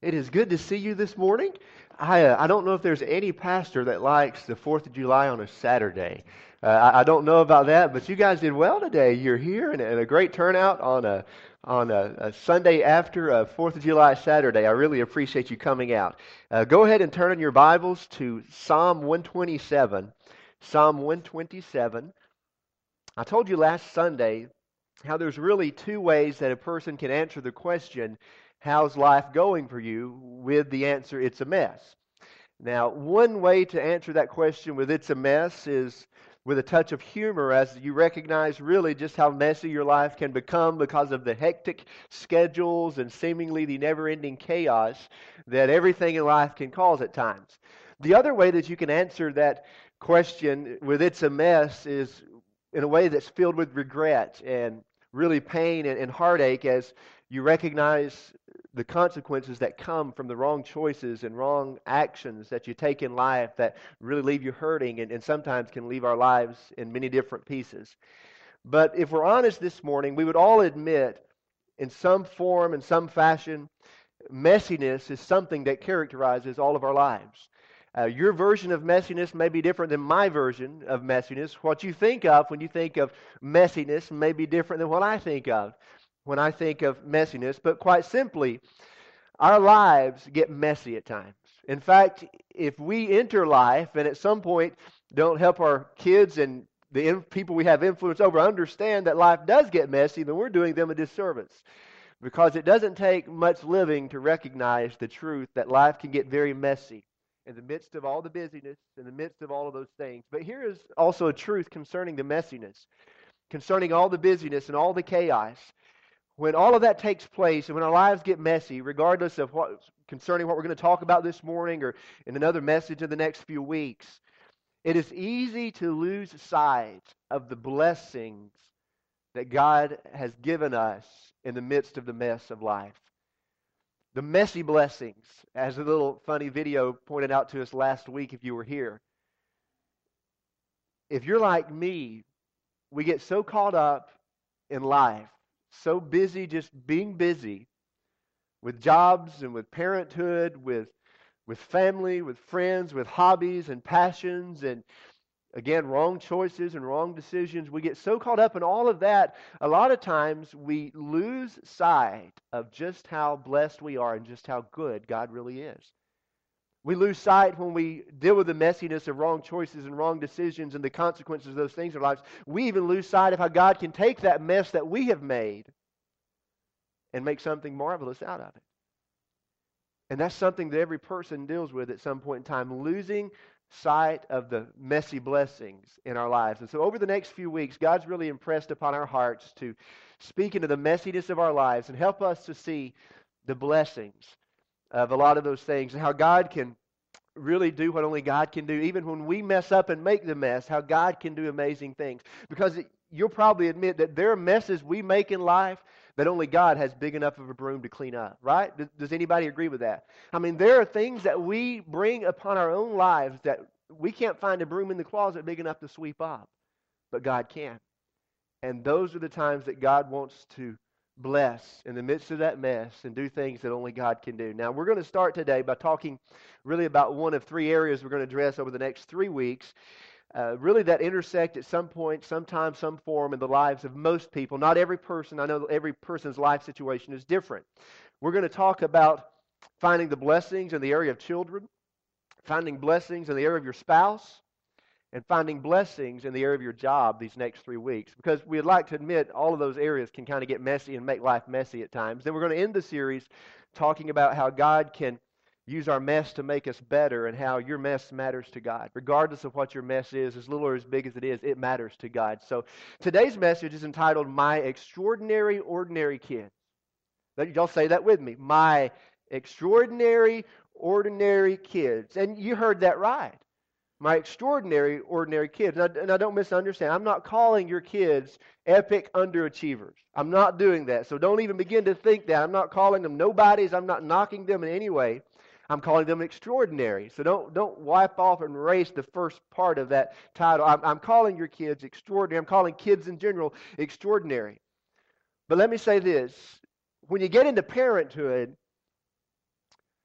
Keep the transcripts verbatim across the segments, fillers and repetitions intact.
It is good to see you this morning. I, uh, I don't know if there's any pastor that likes the fourth of July on a Saturday. Uh, I, I don't know about that, but you guys did well today. You're here and, and a great turnout on a on a, a Sunday after a fourth of July Saturday. I really appreciate you coming out. Uh, go ahead and turn in your Bibles to Psalm one twenty-seven. Psalm one twenty-seven. I told you last Sunday how there's really two ways that a person can answer the question, how's life going for you, with the answer, it's a mess. Now, one way to answer that question with it's a mess is with a touch of humor, as you recognize really just how messy your life can become because of the hectic schedules and seemingly the never-ending chaos that everything in life can cause at times. The other way that you can answer that question with it's a mess is in a way that's filled with regret and really pain and, and heartache as you recognize the consequences that come from the wrong choices and wrong actions that you take in life that really leave you hurting and, and sometimes can leave our lives in many different pieces. But if we're honest this morning, we would all admit in some form, in some fashion, messiness is something that characterizes all of our lives. Uh, your version of messiness may be different than my version of messiness. What you think of when you think of messiness may be different than what I think of when I think of messiness. But quite simply, our lives get messy at times. In fact, if we enter life and at some point don't help our kids and the in- people we have influence over understand that life does get messy, then we're doing them a disservice. Because it doesn't take much living to recognize the truth that life can get very messy in the midst of all the busyness, in the midst of all of those things. But here is also a truth concerning the messiness, concerning all the busyness and all the chaos. When all of that takes place and when our lives get messy, regardless of what concerning what we're going to talk about this morning or in another message in the next few weeks, it is easy to lose sight of the blessings that God has given us in the midst of the mess of life. The messy blessings, as a little funny video pointed out to us last week if you were here. If you're like me, we get so caught up in life, so busy just being busy with jobs and with parenthood, with with family, with friends, with hobbies and passions and again, wrong choices and wrong decisions. We get so caught up in all of that, a lot of times we lose sight of just how blessed we are and just how good God really is. We lose sight when we deal with the messiness of wrong choices and wrong decisions and the consequences of those things in our lives. We even lose sight of how God can take that mess that we have made and make something marvelous out of it. And that's something that every person deals with at some point in time, losing sight of the messy blessings in our lives. And so over the next few weeks, God's really impressed upon our hearts to speak into the messiness of our lives and help us to see the blessings of a lot of those things and how God can really do what only God can do. Even when we mess up and make the mess, how God can do amazing things. Because it, you'll probably admit that there are messes we make in life that only God has big enough of a broom to clean up, right? Does, does anybody agree with that? I mean, there are things that we bring upon our own lives that we can't find a broom in the closet big enough to sweep up, but God can. And those are the times that God wants to bless in the midst of that mess and do things that only God can do. Now, we're going to start today by talking really about one of three areas we're going to address over the next three weeks. Uh, really that intersect at some point, sometime, some form in the lives of most people. Not every person. I know every person's life situation is different. We're going to talk about finding the blessings in the area of children, finding blessings in the area of your spouse, and finding blessings in the area of your job these next three weeks. Because we'd like to admit all of those areas can kind of get messy and make life messy at times. Then we're going to end the series talking about how God can use our mess to make us better and how your mess matters to God. Regardless of what your mess is, as little or as big as it is, it matters to God. So today's message is entitled, My Extraordinary Ordinary Kid. Y'all say that with me. My Extraordinary Ordinary Kids. And you heard that right. My extraordinary, ordinary kids. And I, and I don't misunderstand. I'm not calling your kids epic underachievers. I'm not doing that. So don't even begin to think that. I'm not calling them nobodies. I'm not knocking them in any way. I'm calling them extraordinary. So don't don't wipe off and erase the first part of that title. I'm, I'm calling your kids extraordinary. I'm calling kids in general extraordinary. But let me say this. When you get into parenthood,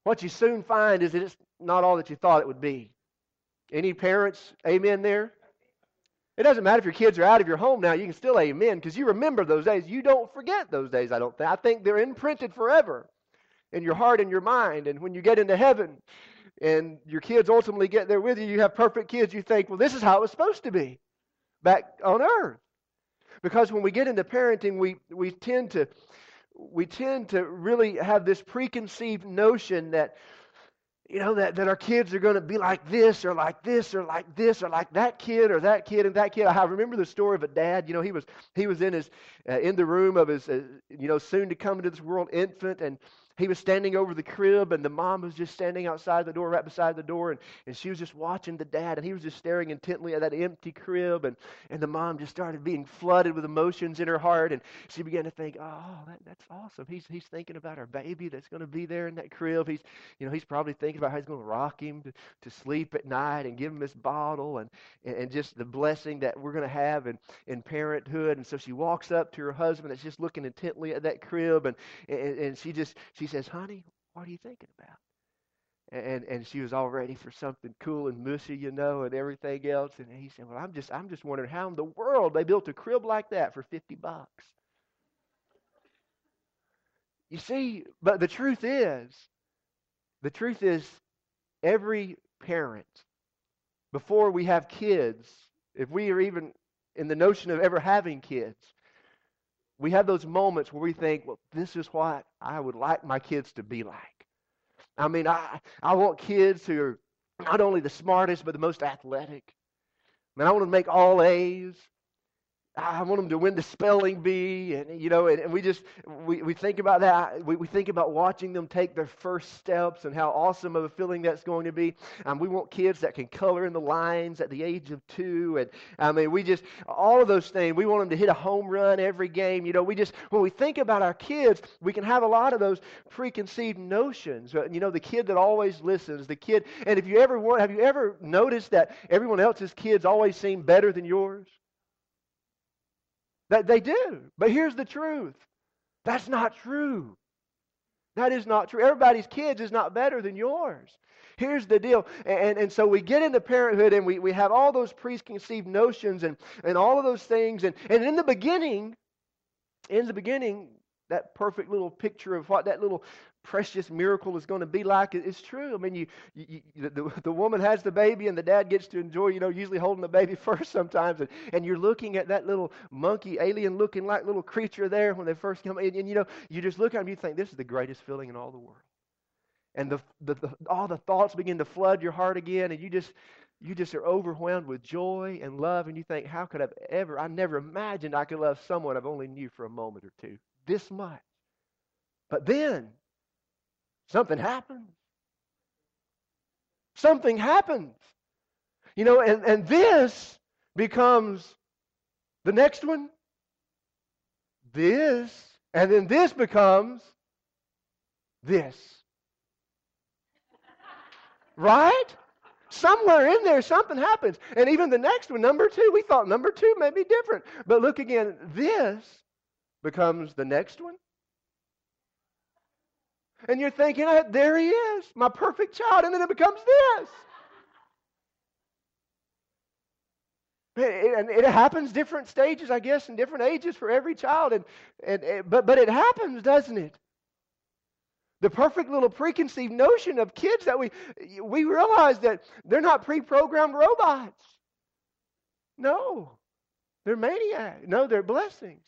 what you soon find is that it's not all that you thought it would be. Any parents, amen there? It doesn't matter if your kids are out of your home now, you can still amen because you remember those days. You don't forget those days, I don't think. I think they're imprinted forever in your heart and your mind. And when you get into heaven and your kids ultimately get there with you, you have perfect kids, you think, well, this is how it was supposed to be back on earth. Because when we get into parenting, we, we tend to we tend to really have this preconceived notion that, you know, that, that our kids are going to be like this or like this or like this or like that kid or that kid and that kid. I remember the story of a dad. You know, he was he was in his uh, in the room of his uh, you know soon to come into this world infant, and he was standing over the crib, and the mom was just standing outside the door, right beside the door, and, and she was just watching the dad, and he was just staring intently at that empty crib, and, and the mom just started being flooded with emotions in her heart, and she began to think, oh, that, that's awesome. He's he's thinking about our baby that's going to be there in that crib. He's you know he's probably thinking about how he's going to rock him to, to sleep at night and give him this bottle, and, and, and just the blessing that we're going to have in, in parenthood. And so she walks up to her husband that's just looking intently at that crib, and, and, and she just she says, honey, what are you thinking about? And and she was all ready for something cool and mushy, you know, and everything else. And he said, well, I'm just I'm just wondering how in the world they built a crib like that for fifty bucks. You see, but the truth is, the truth is, every parent, before we have kids, if we are even in the notion of ever having kids, we have those moments where we think, well, this is what I would like my kids to be like. I mean, I, I want kids who are not only the smartest, but the most athletic. I mean, I want them to make all A's. I want them to win the spelling bee, and you know, and, and we just we, we think about that. We, we think about watching them take their first steps and how awesome of a feeling that's going to be. Um, we want kids that can color in the lines at the age of two, and I mean, we just all of those things. We want them to hit a home run every game. You know, we just when we think about our kids, we can have a lot of those preconceived notions. Uh, you know, the kid that always listens, the kid. And if you ever want, have you ever noticed that everyone else's kids always seem better than yours? That they do. But here's the truth. That's not true. That is not true. Everybody's kids is not better than yours. Here's the deal. And, and so we get into parenthood and we, we have all those preconceived notions and, and all of those things. And, and in the beginning, in the beginning, that perfect little picture of what that little precious miracle is going to be like is true. I mean, you, you, you the, the woman has the baby and the dad gets to enjoy, you know, usually holding the baby first sometimes. And, and you're looking at that little monkey, alien-looking like little creature there when they first come in. And, you know, you just look at them and you think, this is the greatest feeling in all the world. And the, the, the all the thoughts begin to flood your heart again, and you just you just are overwhelmed with joy and love. And you think, how could I ever, I never imagined I could love someone I've only knew for a moment or two. This much. But then, something happens. Something happens. You know, and, and this becomes the next one. This. And then this becomes this. Right? Somewhere in there, something happens. And even the next one, number two, we thought number two may be different. But look again, this becomes the next one. And you're thinking, oh, there he is, my perfect child. And then it becomes this. And it happens different stages, I guess, in different ages for every child. And, and but, but it happens, doesn't it? The perfect little preconceived notion of kids that we we realize that they're not pre-programmed robots. No. They're maniacs. No, they're blessings.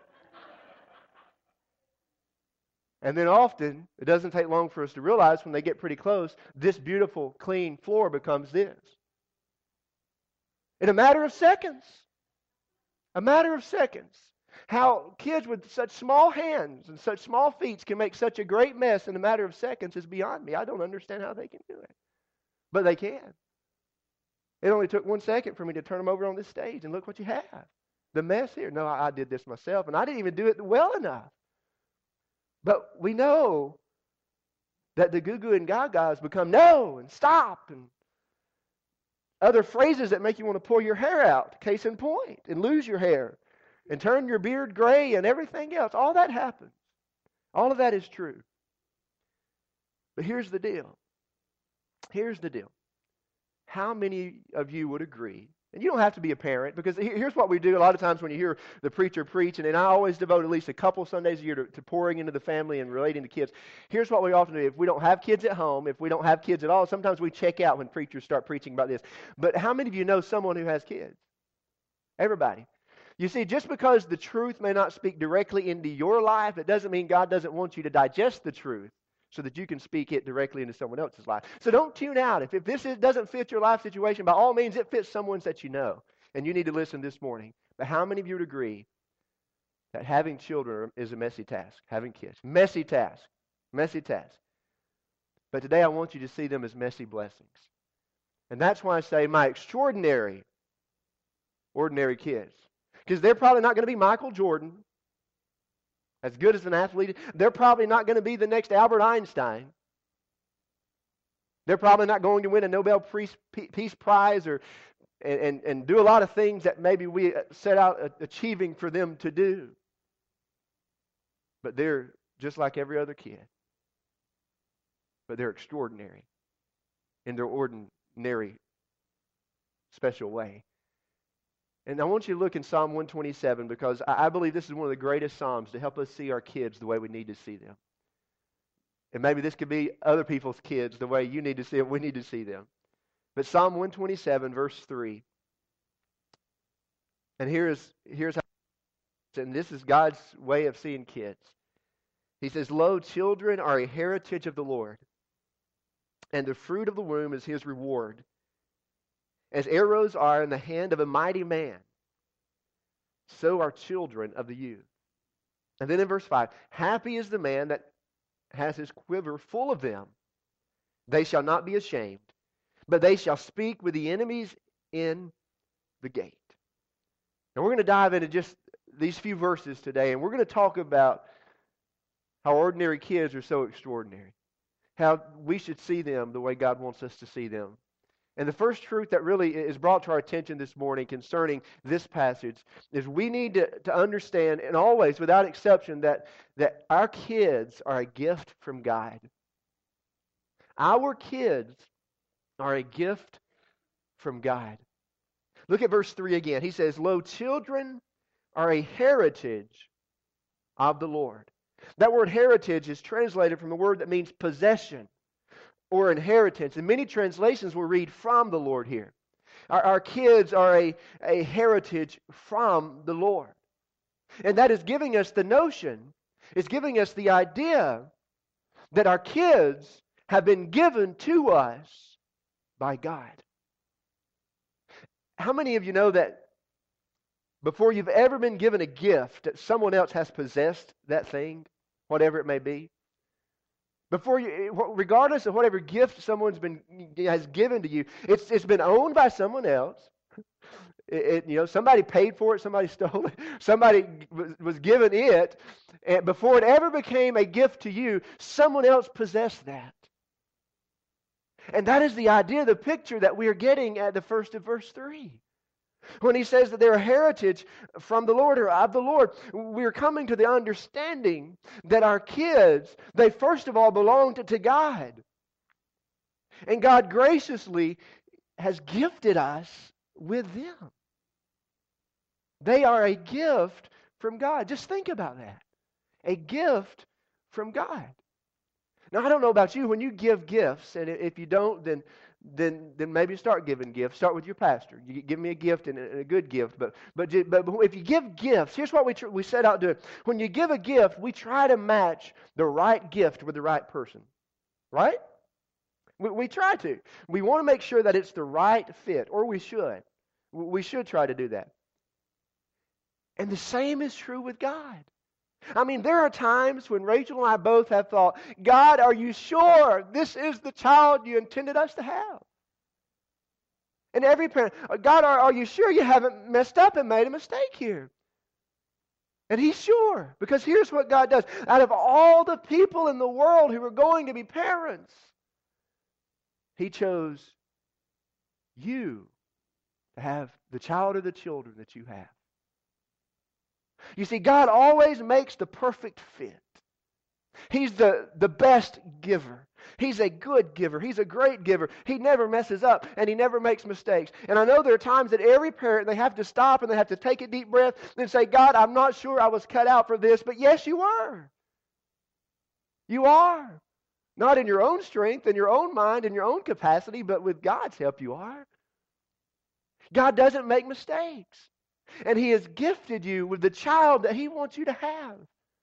And then often, it doesn't take long for us to realize when they get pretty close, this beautiful, clean floor becomes this. In a matter of seconds. A matter of seconds. How kids with such small hands and such small feet can make such a great mess in a matter of seconds is beyond me. I don't understand how they can do it. But they can. It only took one second for me to turn them over on this stage, and look what you have. The mess here. No, I, I did this myself, and I didn't even do it well enough. But we know that the goo goo and gagas become no and stop and other phrases that make you want to pull your hair out, case in point, and lose your hair and turn your beard gray and everything else. All that happens. All of that is true. But here's the deal. Here's the deal. How many of you would agree? And you don't have to be a parent, because here's what we do a lot of times when you hear the preacher preach, and, and I always devote at least a couple Sundays a year to, to pouring into the family and relating to kids. Here's what we often do. If we don't have kids at home, if we don't have kids at all, sometimes we check out when preachers start preaching about this. But how many of you know someone who has kids? Everybody. You see, just because the truth may not speak directly into your life, it doesn't mean God doesn't want you to digest the truth so that you can speak it directly into someone else's life. So don't tune out. If, if this is, doesn't fit your life situation, by all means, it fits someone's that you know. And you need to listen this morning. But how many of you would agree that having children is a messy task? Having kids. Messy task. Messy task. But today I want you to see them as messy blessings. And that's why I say my extraordinary, ordinary kids. Because they're probably not going to be Michael Jordan, as good as an athlete. They're probably not going to be the next Albert Einstein. They're probably not going to win a Nobel Peace Prize or and, and, and do a lot of things that maybe we set out achieving for them to do. But they're just like every other kid. But they're extraordinary in their ordinary, special way. And I want you to look in Psalm one twenty-seven, because I believe this is one of the greatest Psalms to help us see our kids the way we need to see them. And maybe this could be other people's kids the way you need to see them, we need to see them. But Psalm one twenty-seven, verse three. And here's, here's how, and this is God's way of seeing kids. He says, "Lo, children are a heritage of the Lord, and the fruit of the womb is His reward. As arrows are in the hand of a mighty man, so are children of the youth." And then in verse five, "Happy is the man that has his quiver full of them. They shall not be ashamed, but they shall speak with the enemies in the gate." Now we're going to dive into just these few verses today, and we're going to talk about how ordinary kids are so extraordinary, how we should see them the way God wants us to see them. And the first truth that really is brought to our attention this morning concerning this passage is we need to, to understand, and always, without exception, that, that our kids are a gift from God. Our kids are a gift from God. Look at verse three again. He says, "Lo, children are a heritage of the Lord." That word heritage is translated from a word that means possession or inheritance. And many translations will read "from the Lord" here. Our, our kids are a, a heritage from the Lord. And that is giving us the notion, is giving us the idea that our kids have been given to us by God. How many of you know that before you've ever been given a gift, that someone else has possessed that thing, whatever it may be? Before you, regardless of whatever gift someone's been has given to you, it's it's been owned by someone else. It, it, you know, somebody paid for it, somebody stole it, somebody was, was given it, and before it ever became a gift to you, someone else possessed that. And that is the idea, the picture that we are getting at the first of verse three. When he says that they're a heritage from the Lord or of the Lord, we're coming to the understanding that our kids, they first of all belong to, to God. And God graciously has gifted us with them. They are a gift from God. Just think about that. A gift from God. Now, I don't know about you, when you give gifts, and if you don't, then then then maybe start giving gifts. Start with your pastor. You give me a gift and a good gift. But but but if you give gifts, here's what we tr- we set out to do. When you give a gift, we try to match the right gift with the right person, right? We, we try to. We want to make sure that it's the right fit, or we should. We should try to do that. And the same is true with God. I mean, there are times when Rachel and I both have thought, "God, are you sure this is the child you intended us to have?" And every parent, "God, are, are you sure you haven't messed up and made a mistake here?" And He's sure, because here's what God does. Out of all the people in the world who are going to be parents, He chose you to have the child or the children that you have. You see, God always makes the perfect fit. He's the, the best giver. He He's a good giver. He's a great giver. He never messes up, and He never makes mistakes. And I know there are times that every parent, they have to stop and they have to take a deep breath and say, God, I'm not sure I was cut out for this, but yes, you were. You are. Not in your own strength, in your own mind, in your own capacity, but with God's help you are. God doesn't make mistakes. And He has gifted you with the child that He wants you to have.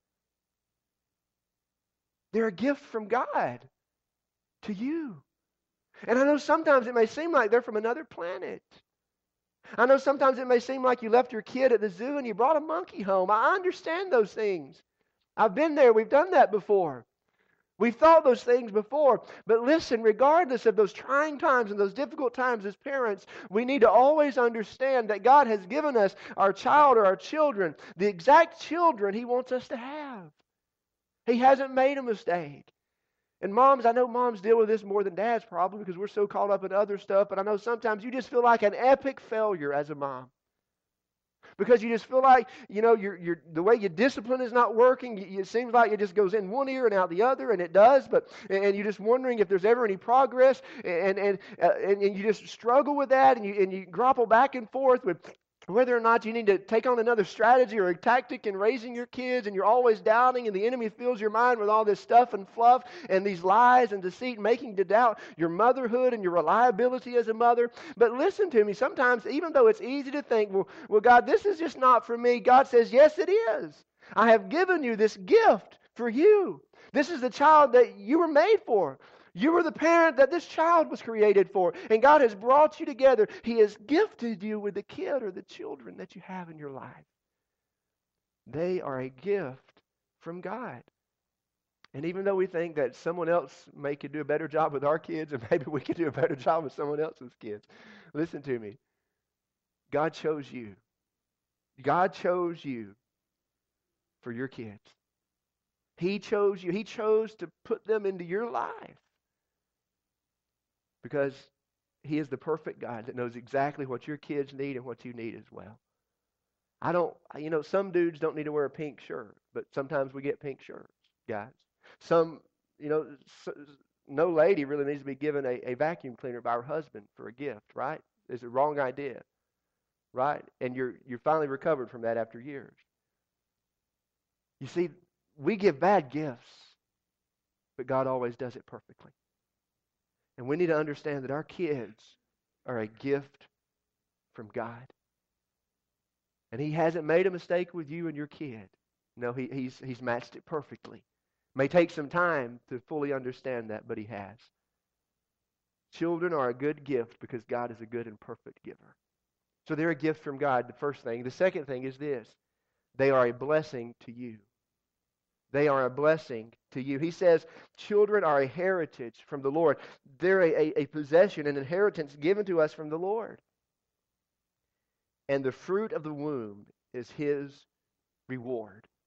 They're a gift from God to you. And I know sometimes it may seem like they're from another planet. I know sometimes it may seem like you left your kid at the zoo and you brought a monkey home. I understand those things. I've been there. We've done that before. We've thought those things before. But listen, regardless of those trying times and those difficult times as parents, we need to always understand that God has given us our child or our children, the exact children He wants us to have. He hasn't made a mistake. And moms, I know moms deal with this more than dads probably because we're so caught up in other stuff, but I know sometimes you just feel like an epic failure as a mom. Because you just feel like, you know, you're, you're, the way you discipline is not working. You, it seems like it just goes in one ear and out the other, and it does. But and you're just wondering if there's ever any progress, and and uh, and, and you just struggle with that, and you and you grapple back and forth with whether or not you need to take on another strategy or a tactic in raising your kids, and you're always doubting, and the enemy fills your mind with all this stuff and fluff and these lies and deceit, making you to doubt your motherhood and your reliability as a mother. But listen to me, sometimes even though it's easy to think, well, well, God, this is just not for me, God says, yes, it is. I have given you this gift for you. This is the child that you were made for. You were the parent that this child was created for. And God has brought you together. He has gifted you with the kid or the children that you have in your life. They are a gift from God. And even though we think that someone else may could do a better job with our kids, and maybe we could do a better job with someone else's kids, listen to me. God chose you. God chose you for your kids. He chose you. He chose to put them into your life. Because He is the perfect God that knows exactly what your kids need and what you need as well. I don't, you know, some dudes don't need to wear a pink shirt, but sometimes we get pink shirts, guys. Some, you know, so, no lady really needs to be given a, a vacuum cleaner by her husband for a gift, right? It's a wrong idea, right? And you're you're finally recovered from that after years. You see, we give bad gifts, but God always does it perfectly. And we need to understand that our kids are a gift from God. And He hasn't made a mistake with you and your kid. No, he, he's, he's matched it perfectly. It may take some time to fully understand that, but He has. Children are a good gift because God is a good and perfect giver. So they're a gift from God, the first thing. The second thing is this. They are a blessing to you. They are a blessing to you. He says, children are a heritage from the Lord. They're a, a, a possession, an inheritance given to us from the Lord. And the fruit of the womb is His reward.